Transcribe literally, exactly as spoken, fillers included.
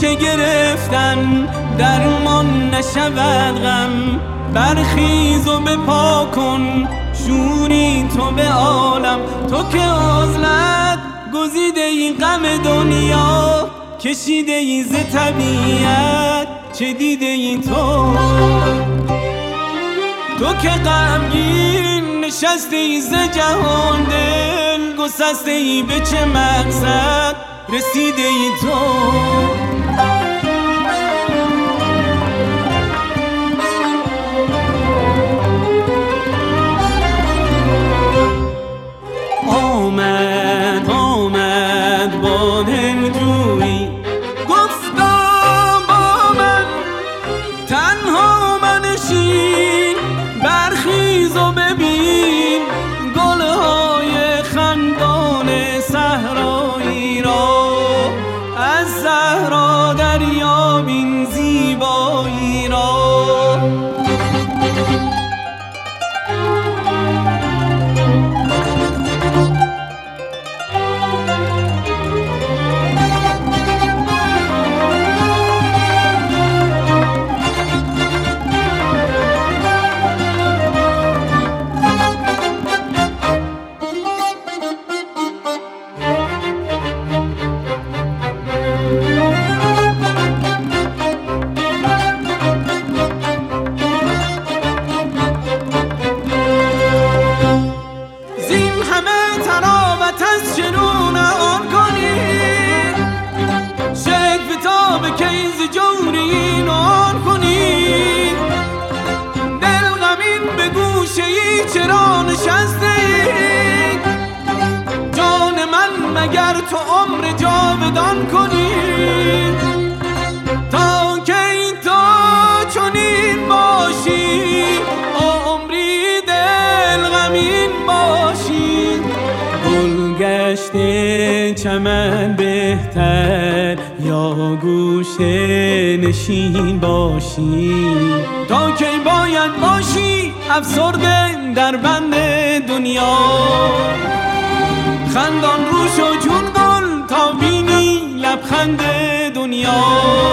گوشه گرفتن درمان نشود غم. برخیز و بپا کن شوری تو به عالم، تو که عزلت گزیده ای غم دنیا، کشیده ای ز طبیعت چه دیده ای تو. تو که غمگین نشسته ای ز جهان، دل گسسته ای به چه مقصد رسیده ای تو. آمد آمد با دلجویی، گفتم با من تنها منشین. برخیز و ببین گلهای خندان صحرایی را، از صحرا دریاب این زیبایی را. کیز جوری نان کنی، دل غمین به گوشه ای چرا نشسته ای؟ جان من مگر تو عمر جاودان کنی؟ تا کی تو چنین باشی، عمری دل غمین باشی. گل گشته چمن بهتر یا گوشه نشین باشی. تا کی باید باشی افسرده در بند دنیا، خندان روش و چون گل تا بینی لبخند دنیا.